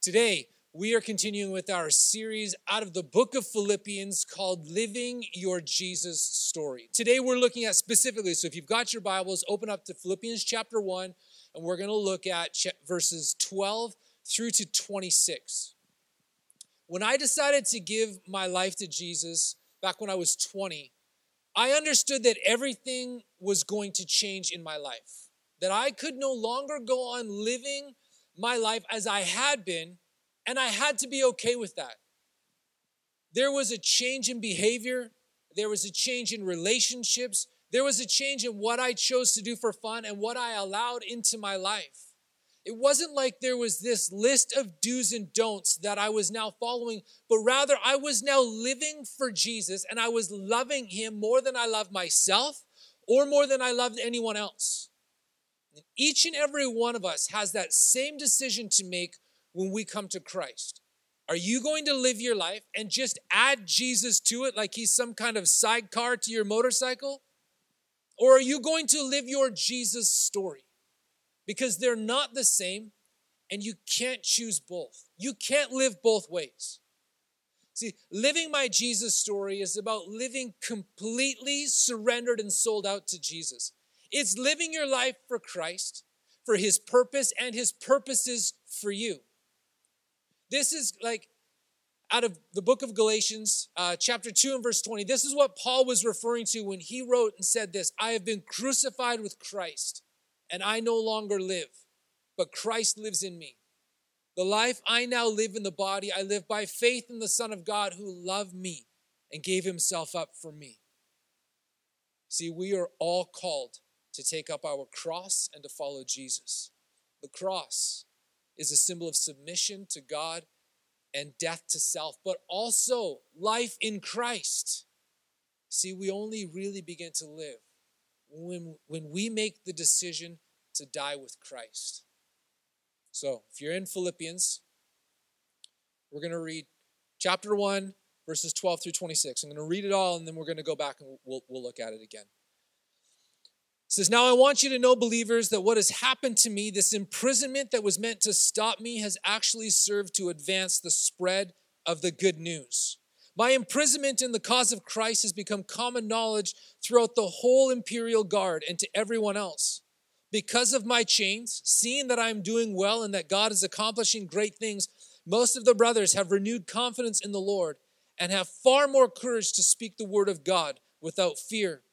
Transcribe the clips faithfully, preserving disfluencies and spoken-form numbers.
Today, we are continuing with our series out of the book of Philippians called Living Your Jesus Story. Today, we're looking at specifically, so if you've got your Bibles, open up to Philippians chapter one, and we're going to look at verses twelve through to twenty-six. When I decided to give my life to Jesus back when I was twenty, I understood that everything was going to change in my life, that I could no longer go on living my life as I had been, and I had to be okay with that. There was a change in behavior. There was a change in relationships. There was a change in what I chose to do for fun and what I allowed into my life. It wasn't like there was this list of do's and don'ts that I was now following, but rather I was now living for Jesus, and I was loving him more than I loved myself or more than I loved anyone else. Each and every one of us has that same decision to make when we come to Christ. Are you going to live your life and just add Jesus to it like he's some kind of sidecar to your motorcycle? Or are you going to live your Jesus story? Because they're not the same, and you can't choose both. You can't live both ways. See, living my Jesus story is about living completely surrendered and sold out to Jesus. It's living your life for Christ, for his purpose and his purposes for you. This is like out of the book of Galatians, uh, chapter two and verse twenty. This is what Paul was referring to when he wrote and said this: I have been crucified with Christ, and I no longer live, but Christ lives in me. The life I now live in the body, I live by faith in the Son of God who loved me and gave himself up for me. See, we are all called to take up our cross and to follow Jesus. The cross is a symbol of submission to God and death to self, but also life in Christ. See, we only really begin to live when, when we make the decision to die with Christ. So, if you're in Philippians, we're going to read chapter one, verses twelve through twenty-six. I'm going to read it all, and then we're going to go back and we'll, we'll look at it again. It says, now I want you to know, believers, that what has happened to me, this imprisonment that was meant to stop me, has actually served to advance the spread of the good news. My imprisonment in the cause of Christ has become common knowledge throughout the whole imperial guard and to everyone else. Because of my chains, seeing that I am doing well and that God is accomplishing great things, most of the brothers have renewed confidence in the Lord and have far more courage to speak the word of God without fear.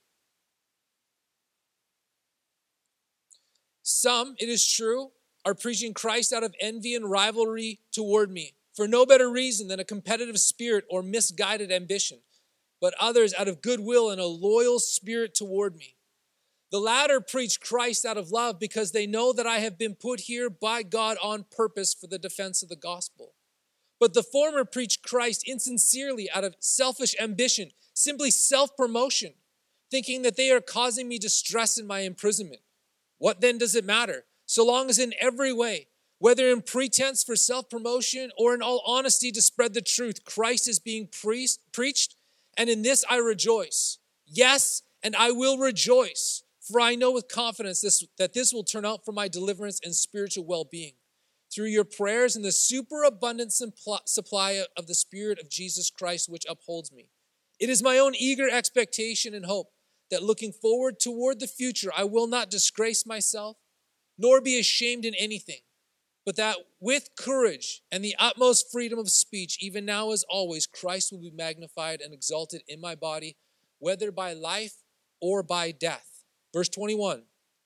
Some, it is true, are preaching Christ out of envy and rivalry toward me, for no better reason than a competitive spirit or misguided ambition, but others out of goodwill and a loyal spirit toward me. The latter preach Christ out of love because they know that I have been put here by God on purpose for the defense of the gospel. But the former preach Christ insincerely out of selfish ambition, simply self-promotion, thinking that they are causing me distress in my imprisonment. What then does it matter? So long as in every way, whether in pretense for self-promotion or in all honesty to spread the truth, Christ is being pre- preached, and in this I rejoice. Yes, and I will rejoice, for I know with confidence this, that this will turn out for my deliverance and spiritual well-being. Through your prayers and the superabundant supply of the Spirit of Jesus Christ, which upholds me. It is my own eager expectation and hope that looking forward toward the future, I will not disgrace myself, nor be ashamed in anything, but that with courage and the utmost freedom of speech, even now as always, Christ will be magnified and exalted in my body, whether by life or by death. Verse twenty-one,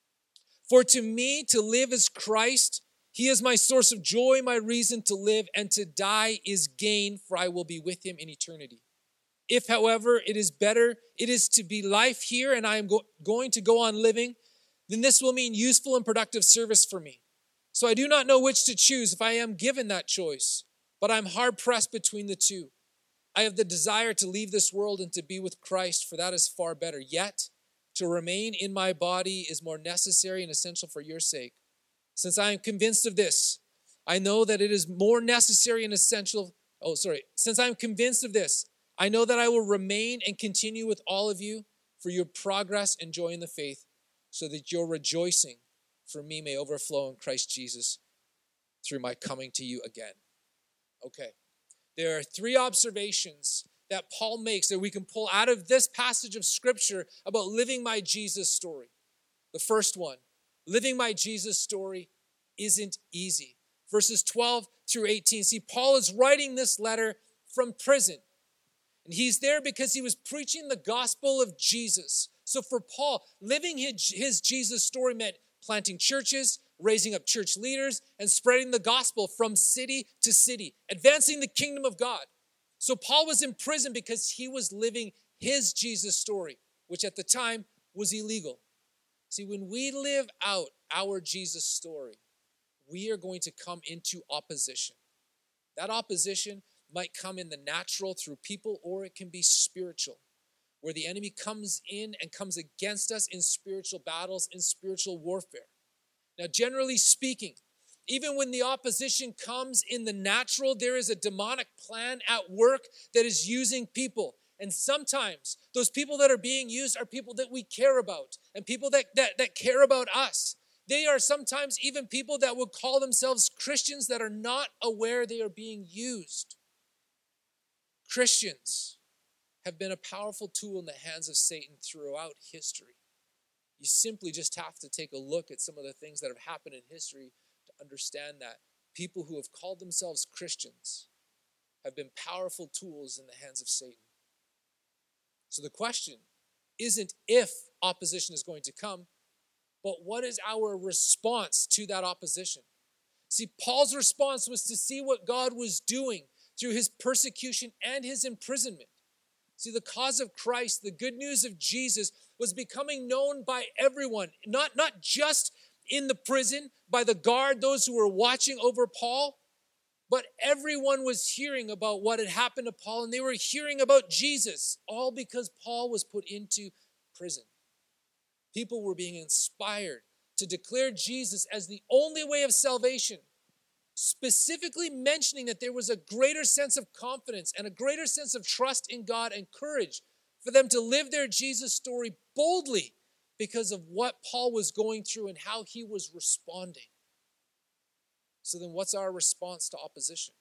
for to me to live is Christ, he is my source of joy, my reason to live, and to die is gain, for I will be with him in eternity. If, however, it is better, it is to be life here and I am go- going to go on living, then this will mean useful and productive service for me. So I do not know which to choose if I am given that choice, but I'm hard pressed between the two. I have the desire to leave this world and to be with Christ, for that is far better. Yet, to remain in my body is more necessary and essential for your sake. Since I am convinced of this, I know that it is more necessary and essential. Oh, sorry. Since I'm convinced of this, I know that I will remain and continue with all of you for your progress and joy in the faith, so that your rejoicing for me may overflow in Christ Jesus through my coming to you again. Okay. There are three observations that Paul makes that we can pull out of this passage of Scripture about living my Jesus story. The first one, living my Jesus story isn't easy. Verses twelve through eighteen. See, Paul is writing this letter from prison. And he's there because he was preaching the gospel of Jesus. So for Paul, living his, his Jesus story meant planting churches, raising up church leaders, and spreading the gospel from city to city, advancing the kingdom of God. So Paul was in prison because he was living his Jesus story, which at the time was illegal. See, when we live out our Jesus story, we are going to come into opposition. That opposition might come in the natural through people, or it can be spiritual, where the enemy comes in and comes against us in spiritual battles, in spiritual warfare. Now, generally speaking, even when the opposition comes in the natural, there is a demonic plan at work that is using people. And sometimes those people that are being used are people that we care about and people that, that, that care about us. They are sometimes even people that would call themselves Christians that are not aware they are being used. Christians have been a powerful tool in the hands of Satan throughout history. You simply just have to take a look at some of the things that have happened in history to understand that people who have called themselves Christians have been powerful tools in the hands of Satan. So the question isn't if opposition is going to come, but what is our response to that opposition? See, Paul's response was to see what God was doing through his persecution and his imprisonment. See, the cause of Christ, the good news of Jesus, was becoming known by everyone, not, not just in the prison, by the guard, those who were watching over Paul, but everyone was hearing about what had happened to Paul, and they were hearing about Jesus, all because Paul was put into prison. People were being inspired to declare Jesus as the only way of salvation, specifically mentioning that there was a greater sense of confidence and a greater sense of trust in God and courage for them to live their Jesus story boldly because of what Paul was going through and how he was responding. So then what's our response to opposition?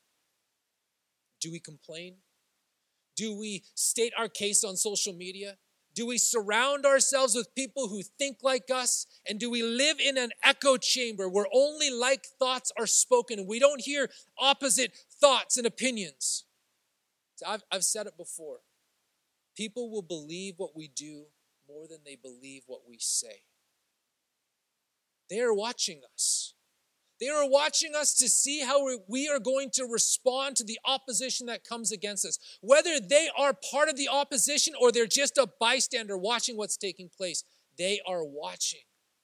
Do we complain? Do we state our case on social media? Do we surround ourselves with people who think like us? And do we live in an echo chamber where only like thoughts are spoken and we don't hear opposite thoughts and opinions? So I've, I've said it before. People will believe what we do more than they believe what we say. They are watching us. They are watching us to see how we are going to respond to the opposition that comes against us. Whether they are part of the opposition or they're just a bystander watching what's taking place, they are watching.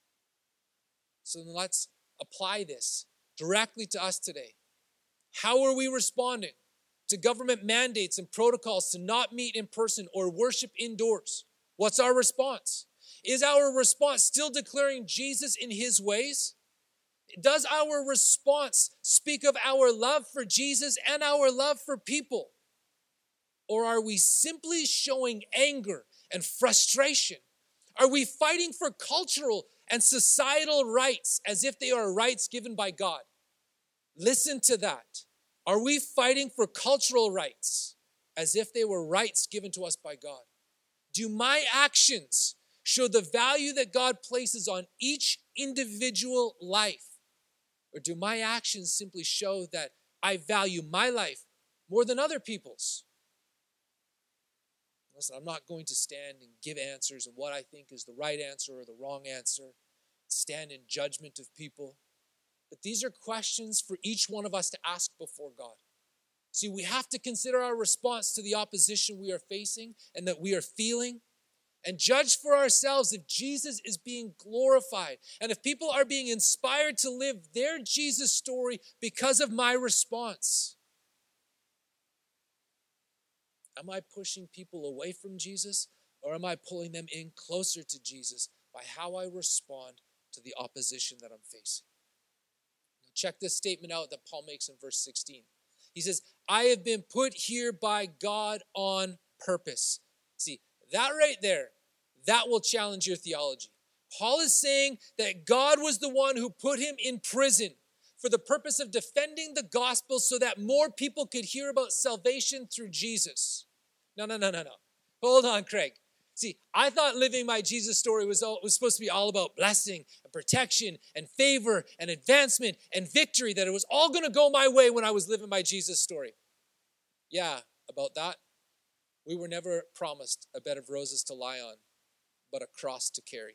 So then let's apply this directly to us today. How are we responding to government mandates and protocols to not meet in person or worship indoors? What's our response? Is our response still declaring Jesus in his ways? Does our response speak of our love for Jesus and our love for people? Or are we simply showing anger and frustration? Are we fighting for cultural and societal rights as if they are rights given by God? Listen to that. Are we fighting for cultural rights as if they were rights given to us by God? Do my actions show the value that God places on each individual life? Or do my actions simply show that I value my life more than other people's? Listen, I'm not going to stand and give answers of what I think is the right answer or the wrong answer, stand in judgment of people. But these are questions for each one of us to ask before God. See, we have to consider our response to the opposition we are facing and that we are feeling, and judge for ourselves if Jesus is being glorified and if people are being inspired to live their Jesus story because of my response. Am I pushing people away from Jesus, or am I pulling them in closer to Jesus by how I respond to the opposition that I'm facing? Now check this statement out that Paul makes in verse sixteen. He says, I have been put here by God on purpose. See, that right there, that will challenge your theology. Paul is saying that God was the one who put him in prison for the purpose of defending the gospel so that more people could hear about salvation through Jesus. No, no, no, no, no. Hold on, Craig. See, I thought living my Jesus story was, all, was supposed to be all about blessing and protection and favor and advancement and victory, that it was all going to go my way when I was living my Jesus story. Yeah, about that, we were never promised a bed of roses to lie on, but a cross to carry.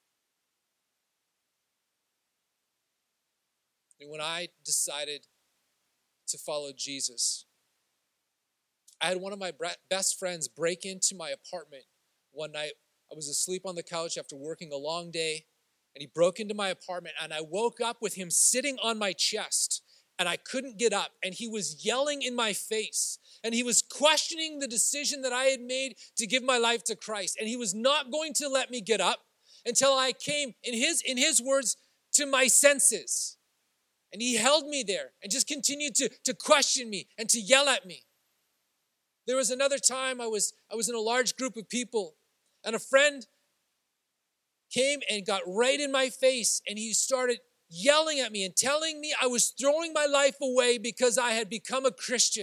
And when I decided to follow Jesus, I had one of my best friends break into my apartment one night. I was asleep on the couch after working a long day, and he broke into my apartment, and I woke up with him sitting on my chest, and I couldn't get up, and he was yelling in my face, and he was questioning the decision that I had made to give my life to Christ, and he was not going to let me get up until I came, in his, in his words, to my senses. And he held me there and just continued to, to question me and to yell at me. There was another time I was, I was in a large group of people, and a friend came and got right in my face, and he started yelling at me and telling me I was throwing my life away because I had become a Christian.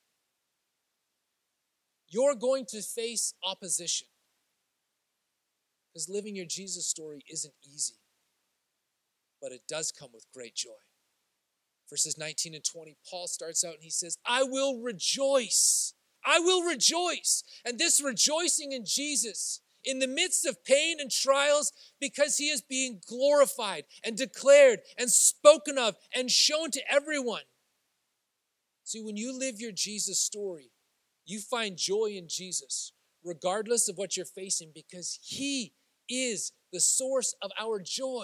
You're going to face opposition, because living your Jesus story isn't easy, but it does come with great joy. Verses nineteen and twenty, Paul starts out and he says, I will rejoice. I will rejoice. And this rejoicing in Jesus, in the midst of pain and trials, because he is being glorified and declared and spoken of and shown to everyone. See, when you live your Jesus story, you find joy in Jesus, regardless of what you're facing, because he is the source of our joy.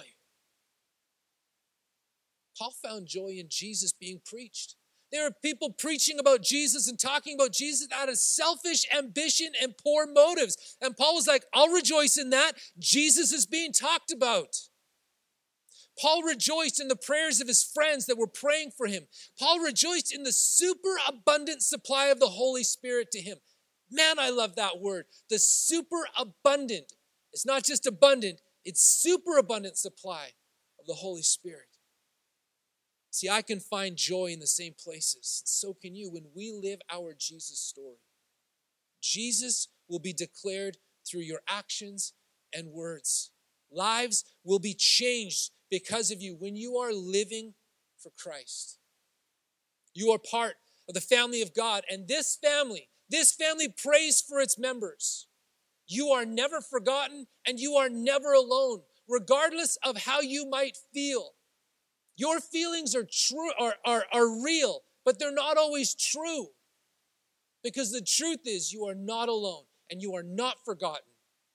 Paul found joy in Jesus being preached. There are people preaching about Jesus and talking about Jesus out of selfish ambition and poor motives. And Paul was like, I'll rejoice in that. Jesus is being talked about. Paul rejoiced in the prayers of his friends that were praying for him. Paul rejoiced in the super abundant supply of the Holy Spirit to him. Man, I love that word. The super abundant. It's not just abundant, it's super abundant supply of the Holy Spirit. See, I can find joy in the same places. So can you when we live our Jesus story. Jesus will be declared through your actions and words. Lives will be changed because of you when you are living for Christ. You are part of the family of God, and this family, this family prays for its members. You are never forgotten, and you are never alone, regardless of how you might feel. Your feelings are true, are, are, are real, but they're not always true. Because the truth is, you are not alone and you are not forgotten.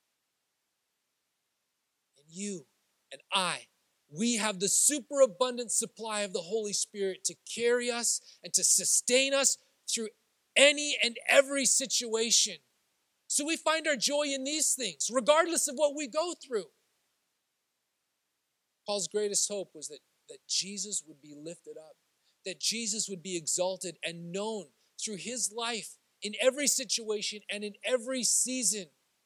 And you and I, we have the superabundant supply of the Holy Spirit to carry us and to sustain us through any and every situation. So we find our joy in these things, regardless of what we go through. Paul's greatest hope was that that Jesus would be lifted up, that Jesus would be exalted and known through his life in every situation and in every season.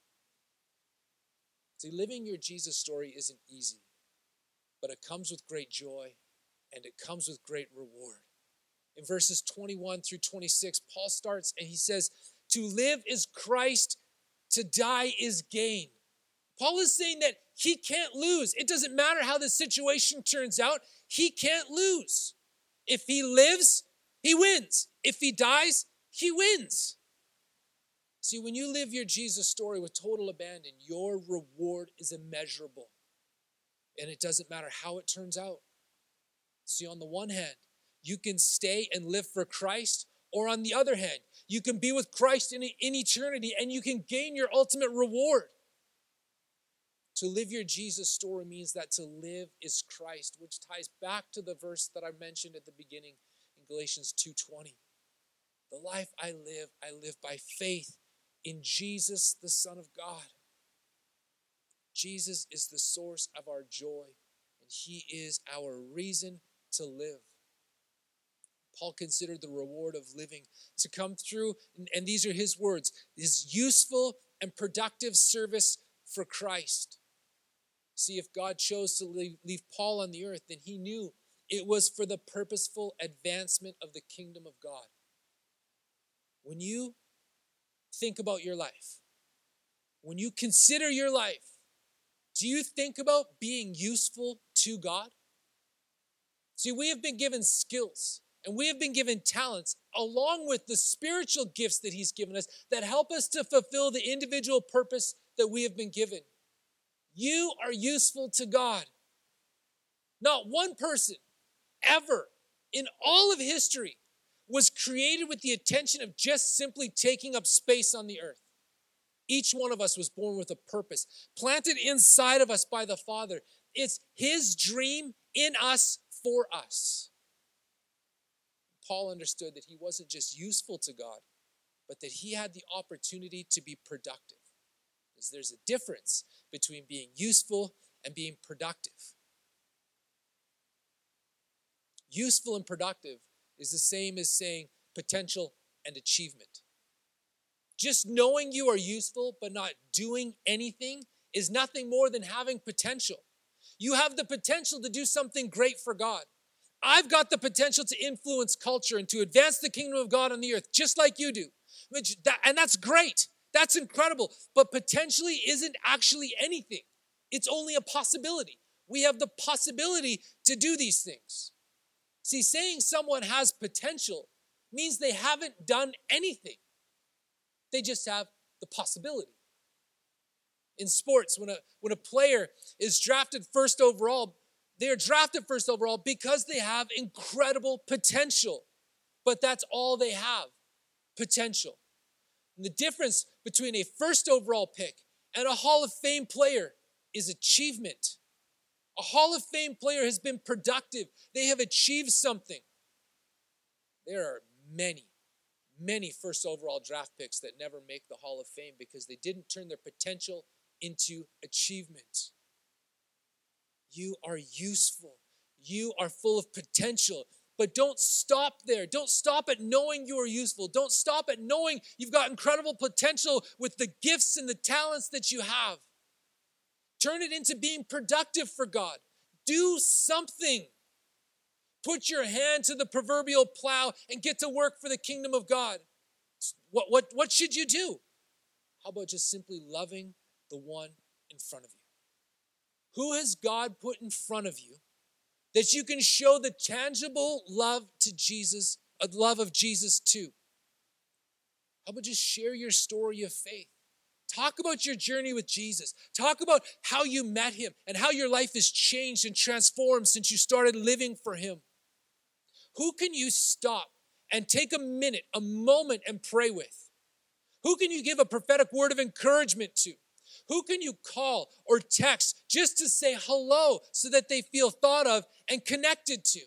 See, living your Jesus story isn't easy, but it comes with great joy and it comes with great reward. In verses twenty-one through twenty-six, Paul starts and he says, to live is Christ, to die is gain. Paul is saying that he can't lose. It doesn't matter how the situation turns out. He can't lose. If he lives, he wins. If he dies, he wins. See, when you live your Jesus story with total abandon, your reward is immeasurable. And it doesn't matter how it turns out. See, on the one hand, you can stay and live for Christ, or on the other hand, you can be with Christ in, in eternity and you can gain your ultimate reward. To live your Jesus story means that to live is Christ, which ties back to the verse that I mentioned at the beginning in Galatians two twenty. The life I live, I live by faith in Jesus, the Son of God. Jesus is the source of our joy, and he is our reason to live. Paul considered the reward of living to come through, and, and these are his words, his useful and productive service for Christ. See, if God chose to leave, leave Paul on the earth, then he knew It was for the purposeful advancement of the kingdom of God. When you think about your life, when you consider your life, do you think about being useful to God? See, we have been given skills and we have been given talents along with the spiritual gifts that he's given us that help us to fulfill the individual purpose that we have been given. You are useful to God. Not one person ever in all of history was created with the intention of just simply taking up space on the earth. Each one of us was born with a purpose, planted inside of us by the Father. It's his dream in us for us. Paul understood that he wasn't just useful to God, but that he had the opportunity to be productive. Because there's a difference between being useful and being productive. Useful and productive is the same as saying potential and achievement. Just knowing you are useful but not doing anything is nothing more than having potential. You have the potential to do something great for God. I've got the potential to influence culture and to advance the kingdom of God on the earth, just like you do. And that's great. That's incredible. But potentially isn't actually anything. It's only a possibility. We have the possibility to do these things. See, saying someone has potential means they haven't done anything. They just have the possibility. In sports, when a, when a player is drafted first overall, they are drafted first overall because they have incredible potential. But that's all they have, potential. And the difference between a first overall pick and a Hall of Fame player is achievement. A Hall of Fame player has been productive. They have achieved something. There are many, many first overall draft picks that never make the Hall of Fame because they didn't turn their potential into achievement. You are useful. You are full of potential. But don't stop there. Don't stop at knowing you are useful. Don't stop at knowing you've got incredible potential with the gifts and the talents that you have. Turn it into being productive for God. Do something. Put your hand to the proverbial plow and get to work for the kingdom of God. What, what, what should you do? How about just simply loving the one in front of you? Who has God put in front of you that you can show the tangible love to Jesus, a love of Jesus to? How about just share your story of faith? Talk about your journey with Jesus. Talk about how you met him and how your life has changed and transformed since you started living for him. Who can you stop and take a minute, a moment and pray with? Who can you give a prophetic word of encouragement to? Who can you call or text just to say hello so that they feel thought of and connected to?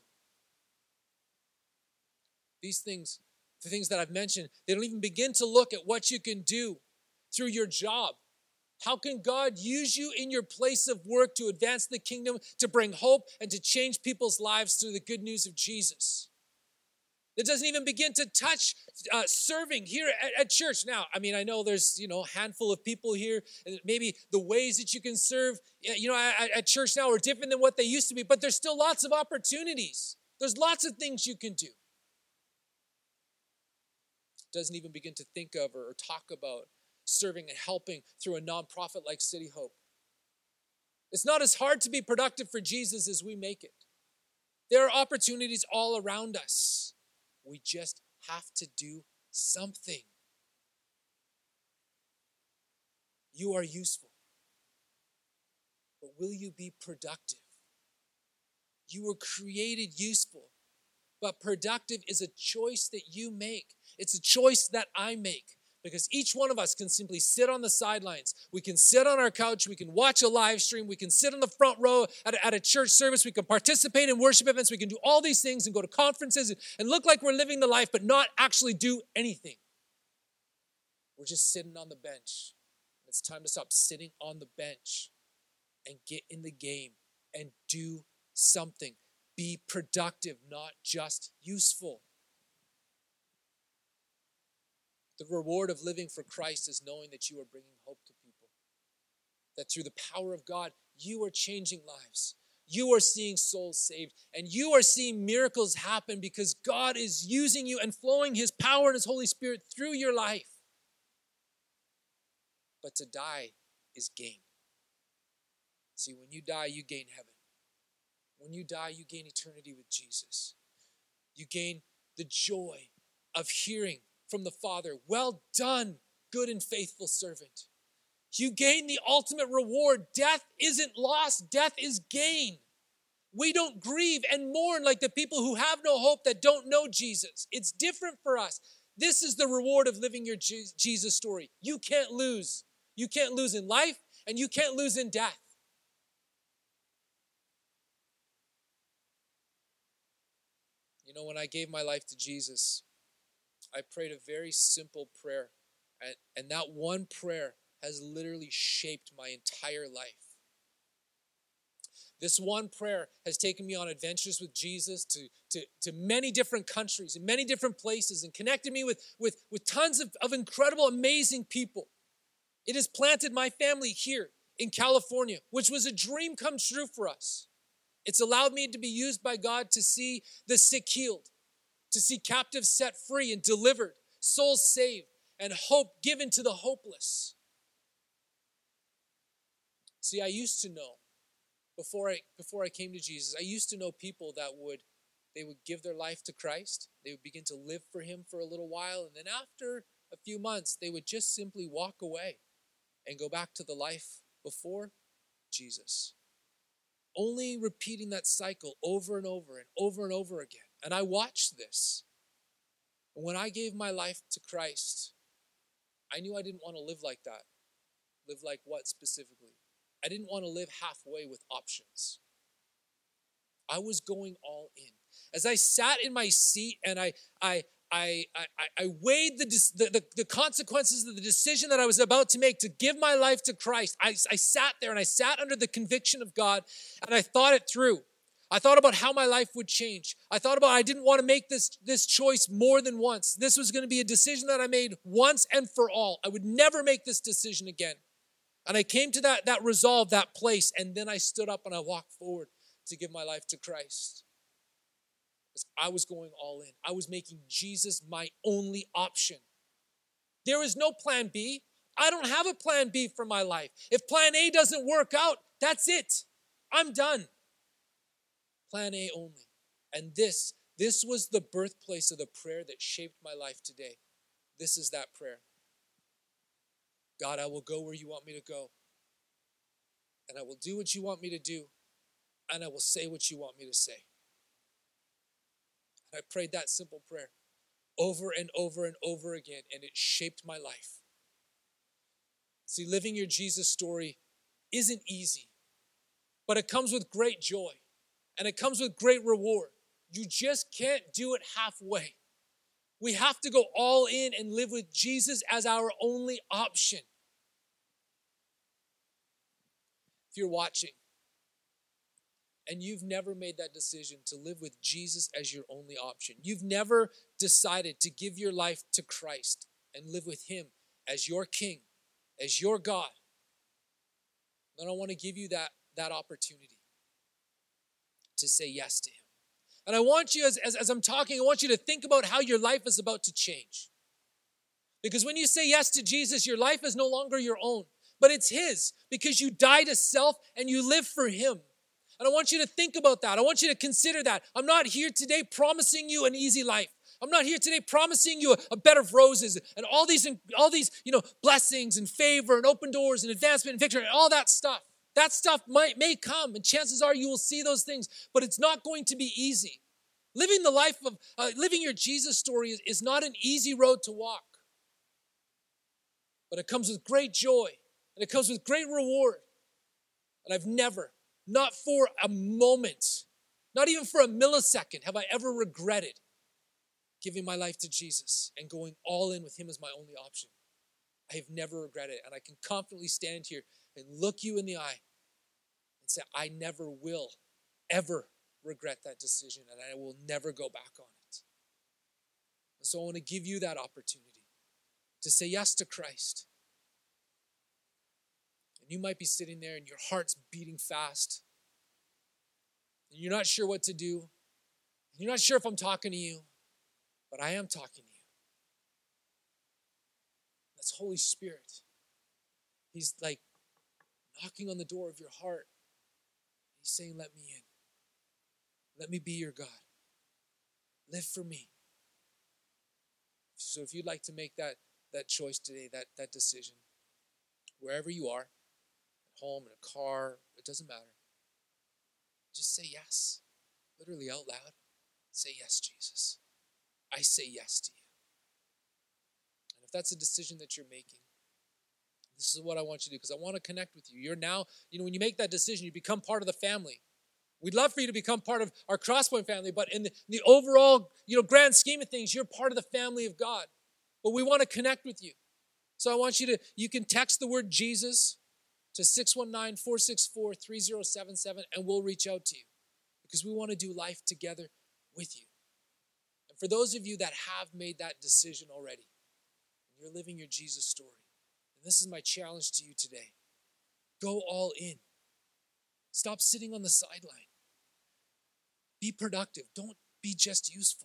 These things, the things that I've mentioned, they don't even begin to look at what you can do through your job. How can God use you in your place of work to advance the kingdom, to bring hope, and to change people's lives through the good news of Jesus? It doesn't even begin to touch uh, serving here at, at church. Now, I mean, I know there's, you know, a handful of people here, and maybe the ways that you can serve, you know, at, at church now are different than what they used to be, but there's still lots of opportunities. There's lots of things you can do. It doesn't even begin to think of or, or talk about serving and helping through a nonprofit like City Hope. It's not as hard to be productive for Jesus as we make it. There are opportunities all around us. We just have to do something. You are useful. But will you be productive? You were created useful. But productive is a choice that you make. It's a choice that I make. Because each one of us can simply sit on the sidelines. We can sit on our couch. We can watch a live stream. We can sit on the front row at a, at a church service. We can participate in worship events. We can do all these things and go to conferences and, and look like we're living the life, but not actually do anything. We're just sitting on the bench. It's time to stop sitting on the bench and get in the game and do something. Be productive, not just useful. The reward of living for Christ is knowing that you are bringing hope to people. That through the power of God, you are changing lives. you are seeing souls saved, and you are seeing miracles happen because God is using you and flowing his power and his Holy Spirit through your life. But to die is gain. See, when you die, you gain heaven. When you die, you gain eternity with Jesus. You gain the joy of hearing from the Father, well done, good and faithful servant. You gain the ultimate reward. Death isn't loss, death is gain. We don't grieve and mourn like the people who have no hope that don't know Jesus. It's different for us. This is the reward of living your Jesus story. You can't lose. You can't lose in life, and you can't lose in death. You know, when I gave my life to Jesus, I prayed a very simple prayer. And, and that one prayer has literally shaped my entire life. This one prayer has taken me on adventures with Jesus to, to, to many different countries and many different places and connected me with, with, with tons of, of incredible, amazing people. It has planted my family here in California, which was a dream come true for us. It's allowed me to be used by God to see the sick healed, to see captives set free and delivered, souls saved, and hope given to the hopeless. See, I used to know, before I before I came to Jesus, I used to know people that would, they would give their life to Christ, they would begin to live for him for a little while, and then after a few months, they would just simply walk away and go back to the life before Jesus. Only repeating that cycle over and over and over and over again. And I watched this. And when I gave my life to Christ, I knew I didn't want to live like that. Live like what specifically? I didn't want to live halfway with options. I was going all in. As I sat in my seat and I I I I, I weighed the, the, the, the consequences of the decision that I was about to make to give my life to Christ, I, I sat there and I sat under the conviction of God and I thought it through. I thought about how my life would change. I thought about I didn't want to make this, this choice more than once. This was going to be a decision that I made once and for all. I would never make this decision again. And I came to that, that resolve, that place, and then I stood up and I walked forward to give my life to Christ. Because I was going all in. I was making Jesus my only option. There is no plan B. I don't have a plan B for my life. If plan A doesn't work out, that's it. I'm done. Plan A only. And this, this was the birthplace of the prayer that shaped my life today. This is that prayer. God, I will go where you want me to go. And I will do what you want me to do. And I will say what you want me to say. And I prayed that simple prayer over and over and over again, and it shaped my life. See, living your Jesus story isn't easy, but it comes with great joy, and it comes with great reward. You just can't do it halfway. We have to go all in and live with Jesus as our only option. If you're watching, and you've never made that decision to live with Jesus as your only option. You've never decided to give your life to Christ and live with him as your King, as your God. Then I want to give you that, that opportunity to say yes to him. And I want you, as, as, as I'm talking, I want you to think about how your life is about to change. Because when you say yes to Jesus, your life is no longer your own, but it's his, because you die to self and you live for him. And I want you to think about that. I want you to consider that. I'm not here today promising you an easy life. I'm not here today promising you a, a bed of roses and all these, all these, you know, blessings and favor and open doors and advancement and victory and all that stuff. That stuff might may come, and chances are you will see those things, but it's not going to be easy. Living the life of, uh, living your Jesus story is, is not an easy road to walk. But it comes with great joy, and it comes with great reward. And I've never, not for a moment, not even for a millisecond, have I ever regretted giving my life to Jesus and going all in with him as my only option. I have never regretted it. And I can confidently stand here and look you in the eye and say, I never will ever regret that decision, and I will never go back on it. And so I want to give you that opportunity to say yes to Christ. And you might be sitting there and your heart's beating fast. and you're not sure what to do, and you're not sure if I'm talking to you, but I am talking to you. That's Holy Spirit. He's like knocking on the door of your heart. He's saying, let me in. Let me be your God. Live for me. So if you'd like to make that, that choice today, that, that decision, wherever you are, at home, in a car, it doesn't matter. Just say yes. Literally out loud. Say yes, Jesus. I say yes to you. And if that's a decision that you're making, this is what I want you to do, because I want to connect with you. You're now, you know, when you make that decision, you become part of the family. We'd love for you to become part of our Crosspoint family, but in the, the overall, you know, grand scheme of things, you're part of the family of God. But we want to connect with you. So I want you to, you can text the word Jesus to six one nine, four six four, three zero seven seven, and we'll reach out to you because we want to do life together with you. And for those of you that have made that decision already, and you're living your Jesus story, and this is my challenge to you today, go all in. Stop sitting on the sideline. Be productive. Don't be just useful.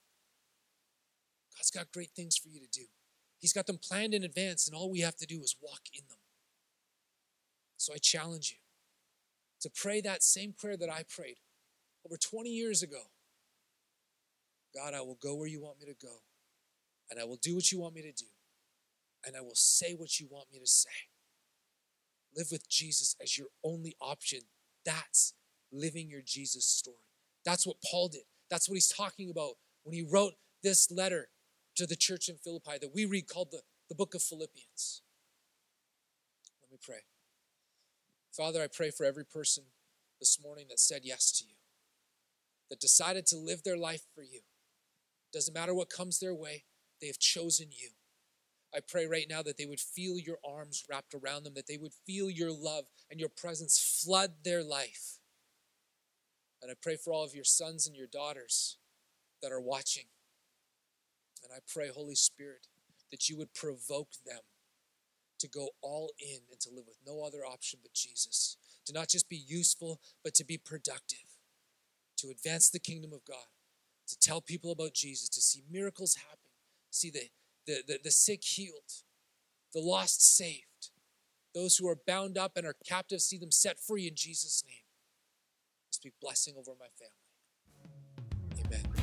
God's got great things for you to do. He's got them planned in advance, and all we have to do is walk in them. So I challenge you to pray that same prayer that I prayed over twenty years ago. God, I will go where you want me to go, and I will do what you want me to do, and I will say what you want me to say. Live with Jesus as your only option. That's living your Jesus story. That's what Paul did. That's what he's talking about when he wrote this letter to the church in Philippi that we read called the, the book of Philippians. Let me pray. Father, I pray for every person this morning that said yes to you, that decided to live their life for you. Doesn't matter what comes their way, they have chosen you. I pray right now that they would feel your arms wrapped around them, that they would feel your love and your presence flood their life. And I pray for all of your sons and your daughters that are watching. And I pray, Holy Spirit, that you would provoke them to go all in and to live with no other option but Jesus. To not just be useful, but to be productive. To advance the kingdom of God. To tell people about Jesus. To see miracles happen. See the, the, the, the sick healed. The lost saved. Those who are bound up and are captive, see them set free in Jesus' name. I speak blessing over my family. Amen.